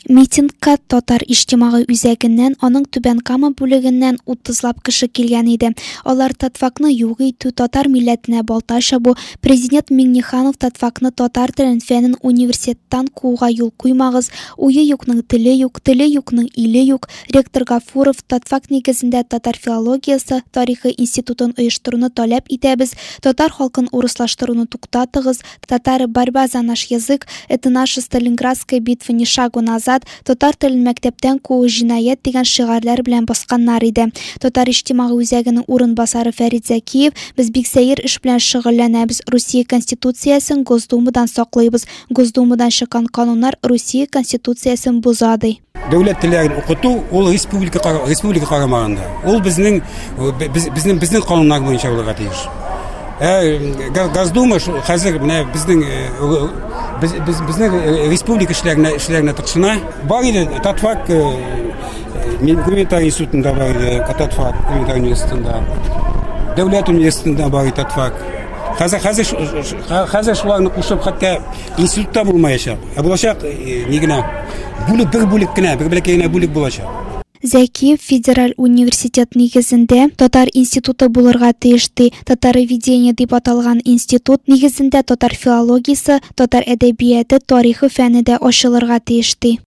Митингка татар иҗтимагый үзәгеннән, аның Түбән Кама бүлегеннән 30лап кеше килгән иде. Алар Татфакны юк итү, татар милләтенә балта чабу, президент Миңнеханов Татфакны татар телен фәнен университеттан кууга юл куймагыз, уе юкның теле юкның иле юк, ректор Гафуров Татфак нигезендә татар филологиясе, тарихы институтын оештыруны таләп итәбез, татар халкын урыслаштыруны туктатыгыз, татары борьба за наш язык, это наша Сталинградская битва ни шагу назад, татар телен мәктәптән куу җинаять дигән шигарләр белән басканнар иде. Татар иҗтимагый үзәгенең урынбасары Фәрит Зәкиев: без бик сәер эш белән шөгыльләнәбез. Русия конституциясен Госдумадан саклыйбыз. Госдумадан чыккан кануннар Русия конституциясен боза ди. Дәүләт телләрен укыту ул республика карамагында. Ул безнең кануннар буенча булырга тиеш. Госдума хәзер менә безнең республика эшләренә тыкшына. Бар иде Татфак гуманитар институтында бар иде, Татфак гуманитар университетында, дәүләт университетында бар иде Татфак. Хәзер шуларны кушып, хәтта институтта булмаячак. Булачак ни генә бер бәләкәй генә бүлек булачак. Зәкиев федераль университет нигезендә татар институты булырга тиешти. Татароведение дип аталган институт нигезендә татар филологиясе, татар әдәбияты, тарихы фәне дә ачылырга тиешти.